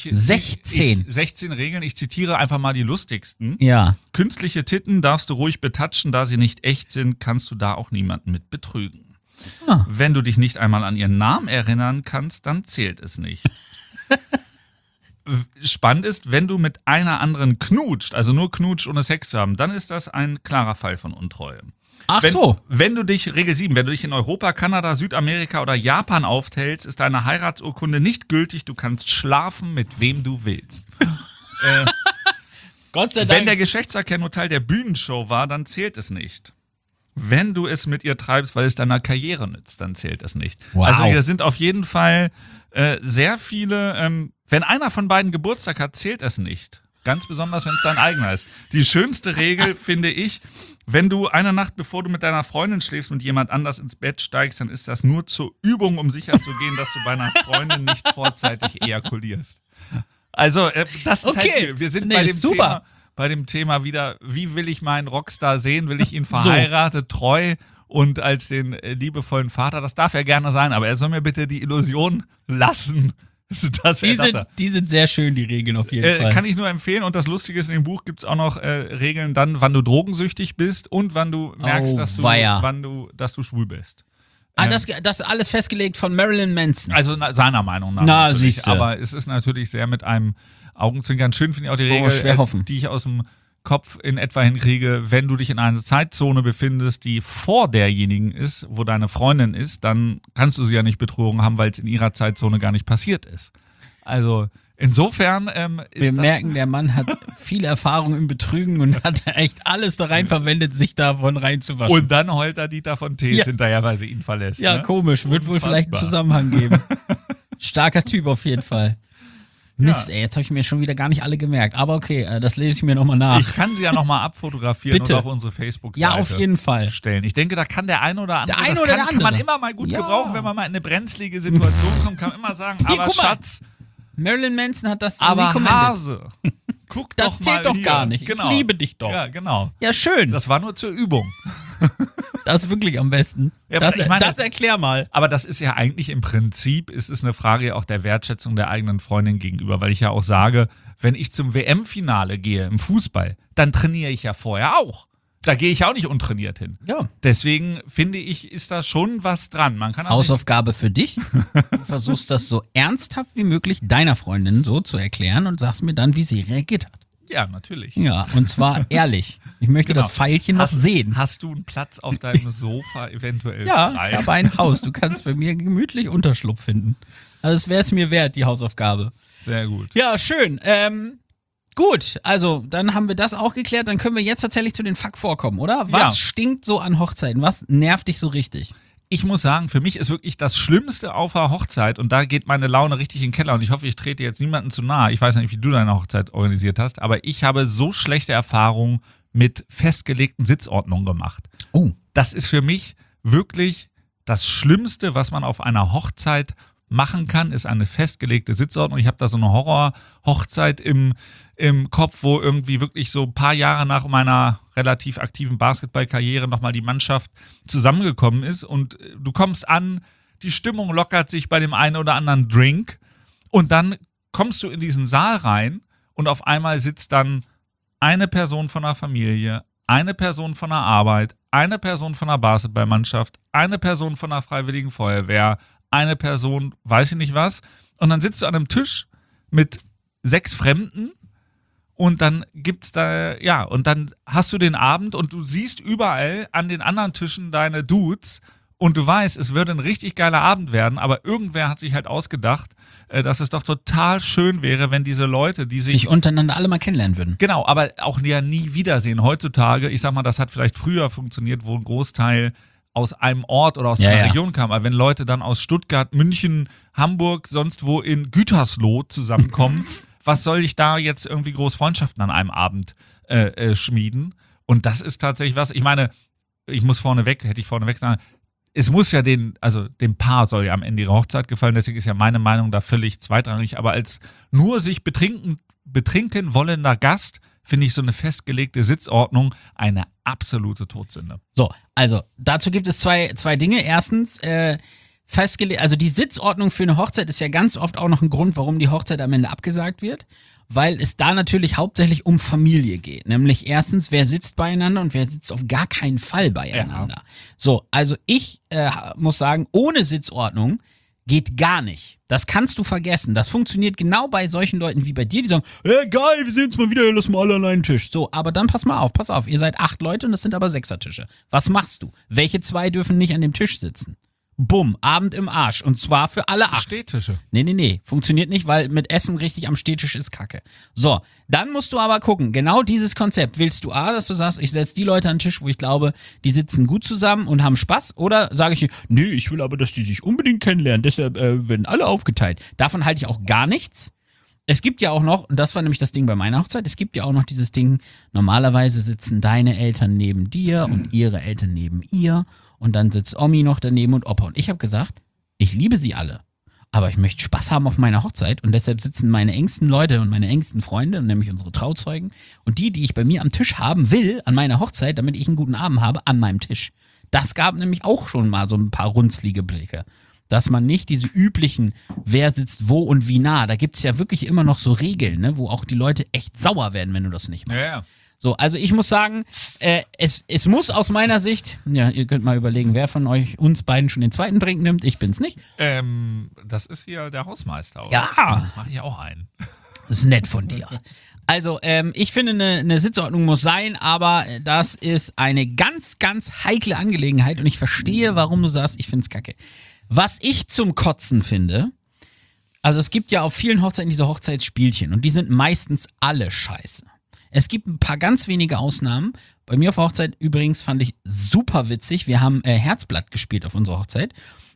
16 Regeln, ich zitiere einfach mal die lustigsten. Ja. Künstliche Titten darfst du ruhig betatschen, da sie nicht echt sind, kannst du da auch niemanden mit betrügen. Ah. Wenn du dich nicht einmal an ihren Namen erinnern kannst, dann zählt es nicht. spannend ist, wenn du mit einer anderen knutscht, also nur knutscht ohne Sex zu haben, dann ist das ein klarer Fall von Untreue. Ach so. Wenn du dich, Regel 7, wenn du dich in Europa, Kanada, Südamerika oder Japan aufhältst, ist deine Heiratsurkunde nicht gültig. Du kannst schlafen, mit wem du willst. Gott sei Dank. Wenn der Geschlechtsverkehr nur Teil der Bühnenshow war, dann zählt es nicht. Wenn du es mit ihr treibst, weil es deiner Karriere nützt, dann zählt es nicht. Wow. Also hier sind auf jeden Fall sehr viele, wenn einer von beiden Geburtstag hat, zählt es nicht. Ganz besonders, wenn es dein eigener ist. Die schönste Regel, finde ich, wenn du eine Nacht, bevor du mit deiner Freundin schläfst, mit jemand anders ins Bett steigst, dann ist das nur zur Übung, um sicherzugehen, dass du bei einer Freundin nicht vorzeitig ejakulierst. Also, das ist Okay. halt, wir sind Nee, super. bei dem Thema wieder, wie will ich meinen Rockstar sehen? Will ich ihn verheiratet, treu und als den liebevollen Vater? Das darf er gerne sein, aber er soll mir bitte die Illusion lassen, dass er Die sind sehr schön, die Regeln auf jeden Fall. kann ich nur empfehlen. Und das Lustige ist, in dem Buch gibt es auch noch Regeln dann, wann du drogensüchtig bist und wann du merkst, dass du schwul bist. Das ist alles festgelegt von Marilyn Manson. Also seiner Meinung nach. Na, natürlich. siehste. Aber es ist natürlich sehr mit einem Augenzwinkern. Schön finde ich auch die Regel, schwer hoffen. die ich aus dem Kopf in etwa hinkriege. Wenn du dich in einer Zeitzone befindest, die vor derjenigen ist, wo deine Freundin ist, dann kannst du sie ja nicht betrogen haben, weil es in ihrer Zeitzone gar nicht passiert ist. Also insofern Wir merken, der Mann hat viel Erfahrung im Betrügen und hat echt alles da rein verwendet, sich davon reinzuwaschen. Und dann heult er Dieter von Tees hinterher, weil sie ihn verlässt. Ja, ne? komisch. Wird wohl vielleicht einen Zusammenhang geben. Starker Typ auf jeden Fall. Mist, ey, jetzt habe ich mir schon wieder gar nicht alle gemerkt. Aber okay, das lese ich mir nochmal nach. Ich kann sie ja nochmal abfotografieren Bitte. und auf unsere Facebook-Seite Ja, auf jeden Fall. stellen. Ich denke, da kann der eine oder andere, Der eine das oder kann, der kann man andere. immer mal gut Ja. gebrauchen, wenn man mal in eine brenzlige Situation kommt, kann man immer sagen, Hier, aber guck mal. Schatz, Marilyn Manson hat das aber recommended. Hase, guck Das doch mal zählt doch hier. gar nicht. Genau. Ich liebe dich doch. Ja, genau. Ja, schön. Das war nur zur Übung. Das ist wirklich am besten. Ja, aber ich meine, das erklär mal. Aber das ist ja eigentlich im Prinzip, ist es eine Frage auch der Wertschätzung der eigenen Freundin gegenüber, weil ich ja auch sage, wenn ich zum WM-Finale gehe im Fußball, dann trainiere ich ja vorher auch. Da gehe ich auch nicht untrainiert hin. Ja. Deswegen finde ich, ist da schon was dran. Man kann auch Hausaufgabe für dich. Du versuchst das so ernsthaft wie möglich deiner Freundin so zu erklären und sagst mir dann, wie sie reagiert hat. ja, natürlich. Ja, und zwar ehrlich. Ich möchte Genau. das Pfeilchen noch sehen. Hast du einen Platz auf deinem Sofa eventuell Ja, frei? ich habe ein Haus. Du kannst bei mir gemütlich Unterschlupf finden. Also es wäre es mir wert, die Hausaufgabe. Sehr gut. Ja, schön. Gut, also dann haben wir das auch geklärt. Dann können wir jetzt tatsächlich zu den Fuck-Vorkommen, oder? Was Ja. stinkt so an Hochzeiten? Was nervt dich so richtig? Ich muss sagen, für mich ist wirklich das Schlimmste auf der Hochzeit und da geht meine Laune richtig in den Keller und ich hoffe, ich trete jetzt niemandem zu nahe. Ich weiß nicht, wie du deine Hochzeit organisiert hast, aber ich habe so schlechte Erfahrungen mit festgelegten Sitzordnungen gemacht. Oh. Das ist für mich wirklich das Schlimmste, was man auf einer Hochzeit machen kann, ist eine festgelegte Sitzordnung. Ich habe da so eine Horror-Hochzeit im Kopf, wo irgendwie wirklich so ein paar Jahre nach meiner relativ aktiven Basketballkarriere nochmal die Mannschaft zusammengekommen ist und du kommst an, die Stimmung lockert sich bei dem einen oder anderen Drink und dann kommst du in diesen Saal rein und auf einmal sitzt dann eine Person von der Familie, eine Person von der Arbeit, eine Person von der Basketballmannschaft, eine Person von der Freiwilligen Feuerwehr, eine Person, weiß ich nicht was. Und dann sitzt du an einem Tisch mit 6 Fremden und dann gibt's da, ja, und dann hast du den Abend und du siehst überall an den anderen Tischen deine Dudes und du weißt, es würde ein richtig geiler Abend werden, aber irgendwer hat sich halt ausgedacht, dass es doch total schön wäre, wenn diese Leute, die Sich untereinander alle mal kennenlernen würden. genau, aber auch ja nie wiedersehen. Heutzutage, ich sag mal, das hat vielleicht früher funktioniert, wo ein Großteil aus einem Ort oder aus einer Region kam. Aber wenn Leute dann aus Stuttgart, München, Hamburg, sonst wo in Gütersloh zusammenkommen, was soll ich da jetzt irgendwie groß Freundschaften an einem Abend schmieden? Und das ist tatsächlich was, ich meine, hätte ich vorneweg sagen, es muss ja dem Paar soll ja am Ende ihre Hochzeit gefallen, deswegen ist ja meine Meinung da völlig zweitrangig, aber als nur sich betrinken wollender Gast finde ich so eine festgelegte Sitzordnung eine absolute Todsünde. So, also dazu gibt es zwei Dinge. Erstens, also die Sitzordnung für eine Hochzeit ist ja ganz oft auch noch ein Grund, warum die Hochzeit am Ende abgesagt wird, weil es da natürlich hauptsächlich um Familie geht. Nämlich erstens, wer sitzt beieinander und wer sitzt auf gar keinen Fall beieinander. Ja. So, also ich muss sagen, ohne Sitzordnung Geht gar nicht. Das kannst du vergessen. Das funktioniert genau bei solchen Leuten wie bei dir, die sagen, geil, wir sehen uns mal wieder, lass mal alle an einen Tisch. So, aber dann pass auf, ihr seid 8 Leute und das sind aber 6er-Tische. Was machst du? Welche 2 dürfen nicht an dem Tisch sitzen? Bumm, Abend im Arsch. Und zwar für alle 8. Stehtische. Nee. Funktioniert nicht, weil mit Essen richtig am Stehtisch ist Kacke. So, dann musst du aber gucken, genau dieses Konzept. Willst du dass du sagst, ich setze die Leute an den Tisch, wo ich glaube, die sitzen gut zusammen und haben Spaß? Oder sage ich, nee, ich will aber, dass die sich unbedingt kennenlernen, deshalb werden alle aufgeteilt. Davon halte ich auch gar nichts. Es gibt ja auch noch, und das war nämlich das Ding bei meiner Hochzeit, es gibt ja auch noch dieses Ding, normalerweise sitzen deine Eltern neben dir und ihre Eltern neben ihr und dann sitzt Omi noch daneben und Opa. Und ich habe gesagt, ich liebe sie alle, aber ich möchte Spaß haben auf meiner Hochzeit und deshalb sitzen meine engsten Leute und meine engsten Freunde, nämlich unsere Trauzeugen und die ich bei mir am Tisch haben will, an meiner Hochzeit, damit ich einen guten Abend habe, an meinem Tisch. Das gab nämlich auch schon mal so ein paar runzlige Blicke. Dass man nicht diese üblichen, wer sitzt wo und wie nah, da gibt es ja wirklich immer noch so Regeln, ne, wo auch die Leute echt sauer werden, wenn du das nicht machst. Ja. So, also ich muss sagen, es muss aus meiner Sicht, ja, ihr könnt mal überlegen, wer von euch uns beiden schon den zweiten Drink nimmt, ich bin's nicht. Das ist hier der Hausmeister, oder? Ja. Mach ich auch einen. Das ist nett von dir. Also, ich finde, eine Sitzordnung muss sein, aber das ist eine ganz, ganz heikle Angelegenheit und ich verstehe, warum du sagst, ich find's kacke. Was ich zum Kotzen finde, also es gibt ja auf vielen Hochzeiten diese Hochzeitsspielchen und die sind meistens alle scheiße. Es gibt ein paar ganz wenige Ausnahmen. Bei mir auf der Hochzeit übrigens fand ich super witzig. Wir haben Herzblatt gespielt auf unserer Hochzeit.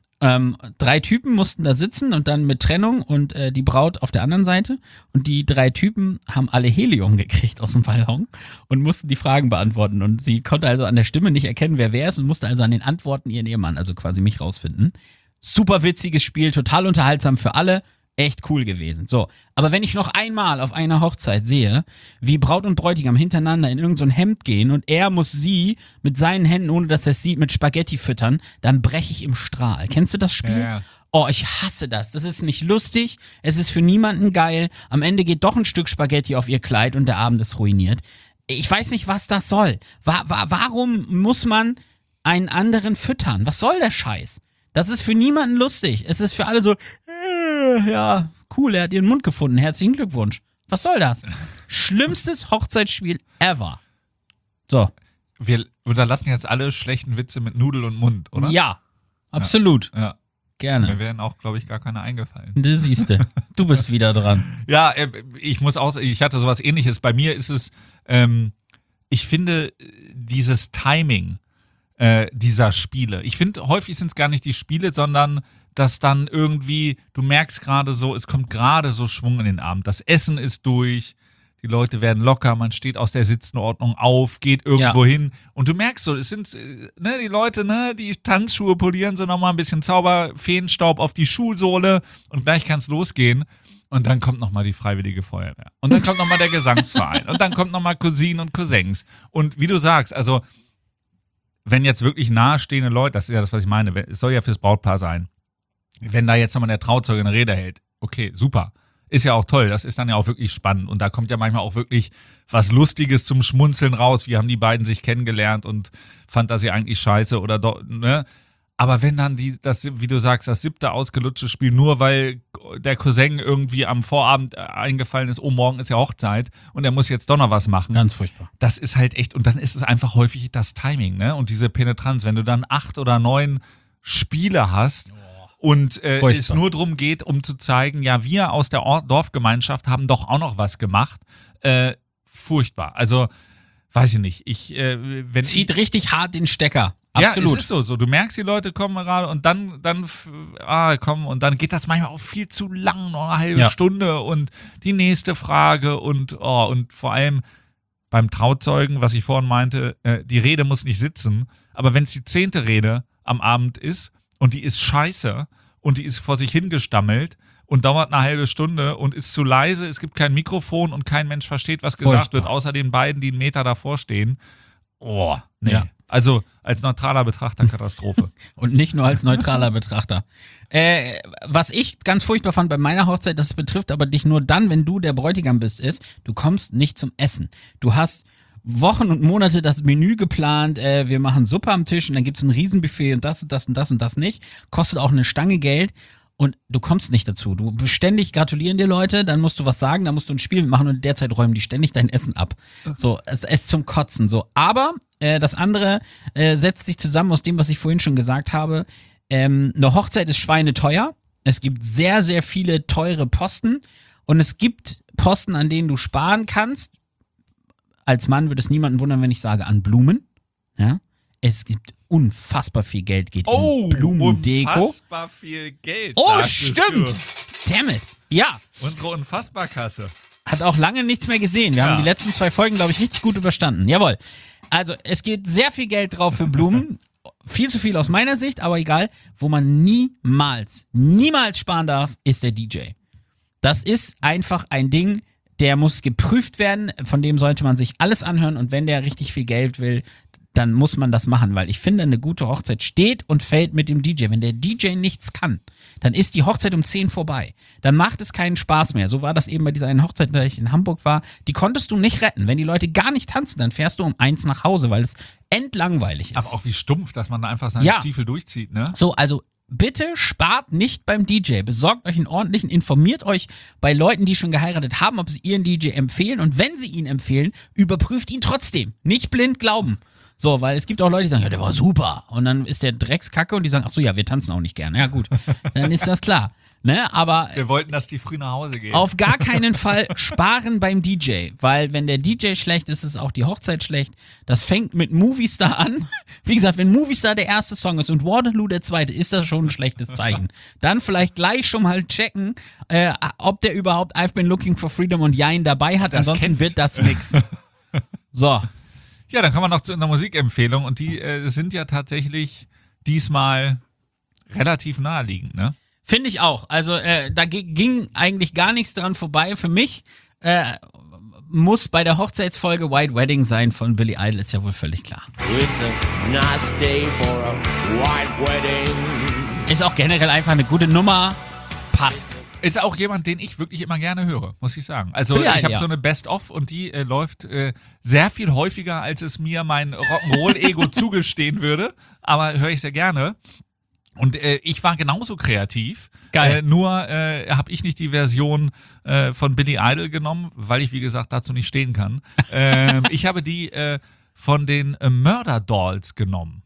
3 Typen mussten da sitzen und dann mit Trennung und die Braut auf der anderen Seite. Und die 3 Typen haben alle Helium gekriegt aus dem Ballon und mussten die Fragen beantworten. Und sie konnte also an der Stimme nicht erkennen, wer ist und musste also an den Antworten ihren Ehemann, also quasi mich, rausfinden. Super witziges Spiel, total unterhaltsam für alle. Echt cool gewesen. So, aber wenn ich noch einmal auf einer Hochzeit sehe, wie Braut und Bräutigam hintereinander in irgend so ein Hemd gehen und er muss sie mit seinen Händen, ohne dass er es sieht, mit Spaghetti füttern, dann breche ich im Strahl. Kennst du das Spiel? Ja. Oh, ich hasse das. Das ist nicht lustig, es ist für niemanden geil. Am Ende geht doch ein Stück Spaghetti auf ihr Kleid und der Abend ist ruiniert. Ich weiß nicht, was das soll. Warum muss man einen anderen füttern? Was soll der Scheiß? Das ist für niemanden lustig. Es ist für alle so, ja, cool, er hat ihren Mund gefunden. Herzlichen Glückwunsch. Was soll das? Schlimmstes Hochzeitsspiel ever. So. Wir unterlassen jetzt alle schlechten Witze mit Nudel und Mund, oder? Ja, absolut. Ja. Mir Gerne. wären auch, glaube ich, gar keine eingefallen. Das siehste. Du bist wieder dran. Ja, ich hatte sowas Ähnliches. Bei mir ist es, ich finde dieses Timing dieser Spiele. Ich finde, häufig sind es gar nicht die Spiele, sondern dass dann irgendwie, du merkst gerade so, es kommt gerade so Schwung in den Abend. Das Essen ist durch, die Leute werden locker, man steht aus der Sitzenordnung auf, geht irgendwo hin und du merkst so, es sind die Leute, die Tanzschuhe polieren, so nochmal ein bisschen Zauberfeenstaub auf die Schuhsohle und gleich kann es losgehen. Und dann kommt nochmal die Freiwillige Feuerwehr. Und dann kommt nochmal der Gesangsverein. Und dann kommt nochmal Cousinen und Cousins. Und wie du sagst, also wenn jetzt wirklich nahestehende Leute, das ist ja das, was ich meine, es soll ja fürs Brautpaar sein, wenn da jetzt nochmal der Trauzeuge eine Rede hält, okay, super. Ist ja auch toll, das ist dann ja auch wirklich spannend und da kommt ja manchmal auch wirklich was Lustiges zum Schmunzeln raus, wie haben die beiden sich kennengelernt und fand das ja eigentlich scheiße oder doch, ne? Aber wenn dann das, wie du sagst, das 7. ausgelutschte Spiel, nur weil der Cousin irgendwie am Vorabend eingefallen ist, oh, morgen ist ja Hochzeit und er muss jetzt doch noch was machen. Ganz furchtbar. Das ist halt echt, und dann ist es einfach häufig das Timing, ne? Und diese Penetranz, wenn du dann 8 oder 9 Spiele hast und es nur darum geht, um zu zeigen, ja, wir aus der Dorfgemeinschaft haben doch auch noch was gemacht. Furchtbar. Also, weiß ich nicht. Zieht richtig hart den Stecker. Absolut. Ja, es ist so. Du merkst, die Leute kommen gerade und dann kommen und dann geht das manchmal auch viel zu lang, noch eine halbe Stunde und die nächste Frage und vor allem beim Trauzeugen, was ich vorhin meinte, die Rede muss nicht sitzen, aber wenn es die 10. Rede am Abend ist und die ist scheiße und die ist vor sich hingestammelt und dauert eine halbe Stunde und ist zu leise, es gibt kein Mikrofon und kein Mensch versteht, was gesagt wird, außer den beiden, die einen Meter davor stehen. Oh, nee. Ja. Also als neutraler Betrachter Katastrophe. Und nicht nur als neutraler Betrachter. Was ich ganz furchtbar fand bei meiner Hochzeit, das betrifft aber dich nur dann, wenn du der Bräutigam bist, ist, du kommst nicht zum Essen. Du hast Wochen und Monate das Menü geplant, wir machen Suppe am Tisch und dann gibt's ein Riesenbuffet und das und das und das und das nicht. Kostet auch eine Stange Geld. und du kommst nicht dazu. Du ständig gratulieren dir Leute, dann musst du was sagen, dann musst du ein Spiel machen und derzeit räumen die ständig dein Essen ab. So, es ist zum Kotzen. So, aber das andere setzt sich zusammen aus dem, was ich vorhin schon gesagt habe. Eine Hochzeit ist schweineteuer. Es gibt sehr, sehr viele teure Posten und es gibt Posten, an denen du sparen kannst. Als Mann würde es niemanden wundern, wenn ich sage, an Blumen. Ja? Es gibt unfassbar viel Geld, geht in Blumendeko. Unfassbar viel Geld. Oh, stimmt! Damn it. Ja. Unsere Unfassbarkasse. Hat auch lange nichts mehr gesehen. Wir haben die letzten 2 Folgen, glaube ich, richtig gut überstanden. Jawohl. Also, es geht sehr viel Geld drauf für Blumen. Viel zu viel aus meiner Sicht, aber egal. Wo man niemals sparen darf, ist der DJ. Das ist einfach ein Ding, der muss geprüft werden. Von dem sollte man sich alles anhören. Und wenn der richtig viel Geld will, dann muss man das machen, weil ich finde, eine gute Hochzeit steht und fällt mit dem DJ. Wenn der DJ nichts kann, dann ist die Hochzeit um 10 vorbei. Dann macht es keinen Spaß mehr. So war das eben bei dieser einen Hochzeit, in der ich in Hamburg war. Die konntest du nicht retten. Wenn die Leute gar nicht tanzen, dann fährst du um 1 nach Hause, weil es endlangweilig ist. Aber auch wie stumpf, dass man da einfach seinen Stiefel durchzieht, ne? So, also bitte spart nicht beim DJ. Besorgt euch einen ordentlichen, informiert euch bei Leuten, die schon geheiratet haben, ob sie ihren DJ empfehlen. Und wenn sie ihn empfehlen, überprüft ihn trotzdem. Nicht blind glauben. So, weil es gibt auch Leute, die sagen, ja, der war super. Und dann ist der Dreckskacke und die sagen, ach so, ja, wir tanzen auch nicht gerne. Ja, gut, dann ist das klar. Ne, aber wir wollten, dass die früh nach Hause gehen. Auf gar keinen Fall sparen beim DJ, weil wenn der DJ schlecht ist, ist auch die Hochzeit schlecht. Das fängt mit Movistar an. Wie gesagt, wenn Movistar der erste Song ist und Waterloo der zweite, ist das schon ein schlechtes Zeichen. Dann vielleicht gleich schon mal checken, ob der überhaupt I've Been Looking for Freedom und Jein dabei hat. Ansonsten wird das nix. So. Ja, dann kommen wir noch zu einer Musikempfehlung und die sind ja tatsächlich diesmal relativ naheliegend, ne? Finde ich auch. Also da ging eigentlich gar nichts dran vorbei. Für mich muss bei der Hochzeitsfolge White Wedding sein von Billy Idol, ist ja wohl völlig klar. It's a nice day for a white wedding. Ist auch generell einfach eine gute Nummer. Passt. Ist auch jemand, den ich wirklich immer gerne höre, muss ich sagen. Also ich habe so eine Best-of und die läuft sehr viel häufiger, als es mir mein Rock'n'Roll-Ego zugestehen würde. Aber höre ich sehr gerne. Und ich war genauso kreativ. Geil. Nur habe ich nicht die Version von Billy Idol genommen, weil ich, wie gesagt, dazu nicht stehen kann. Ich habe die von den Murder Dolls genommen.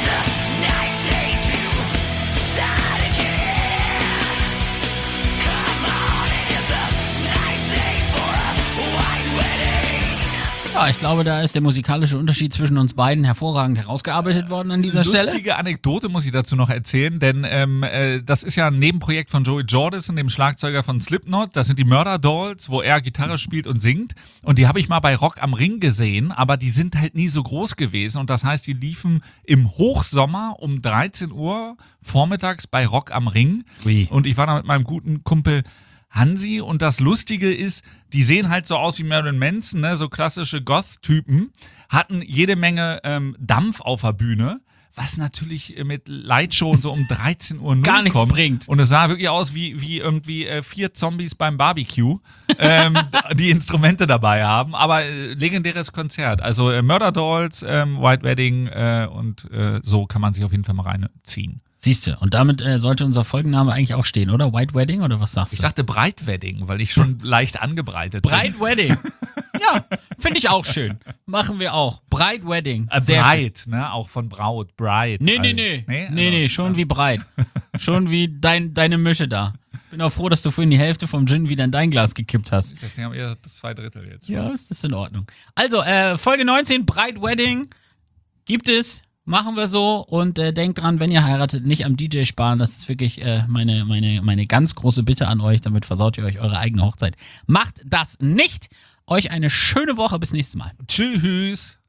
Ja, ich glaube, da ist der musikalische Unterschied zwischen uns beiden hervorragend herausgearbeitet worden an dieser Stelle. Lustige Anekdote muss ich dazu noch erzählen, denn das ist ja ein Nebenprojekt von Joey Jordison, dem Schlagzeuger von Slipknot. Das sind die Murder Dolls, wo er Gitarre spielt und singt. Und die habe ich mal bei Rock am Ring gesehen, aber die sind halt nie so groß gewesen. Und das heißt, die liefen im Hochsommer um 13 Uhr vormittags bei Rock am Ring. Ui. Und ich war da mit meinem guten Kumpel Hansi und das Lustige ist, die sehen halt so aus wie Marilyn Manson, ne? So klassische Goth-Typen, hatten jede Menge Dampf auf der Bühne, was natürlich mit Lightshow und so um 13 Uhr gar nichts kommt. Bringt. Und es sah wirklich aus wie irgendwie 4 Zombies beim Barbecue, die Instrumente dabei haben, aber legendäres Konzert. Also Murder Dolls, White Wedding und so kann man sich auf jeden Fall mal reinziehen. Siehste, und damit sollte unser Folgenname eigentlich auch stehen, oder? White Wedding, oder was sagst du? Ich dachte Breit Wedding, weil ich schon leicht angebreitet bin. Breit Wedding. Ja, finde ich auch schön. Machen wir auch. Breit Wedding. Sehr Breit, ne? Auch von Braut. Breit. Nee, schon wie breit. Schon wie deine Mische da. Bin auch froh, dass du vorhin die Hälfte vom Gin wieder in dein Glas gekippt hast. Deswegen haben wir das 2/3 jetzt. Ja, ist das in Ordnung. Also, Folge 19, Breit Wedding. Gibt es. Machen wir so und denkt dran, wenn ihr heiratet, nicht am DJ sparen. Das ist wirklich meine ganz große Bitte an euch. Damit versaut ihr euch eure eigene Hochzeit. Macht das nicht. Euch eine schöne Woche. Bis nächstes Mal. Tschüss.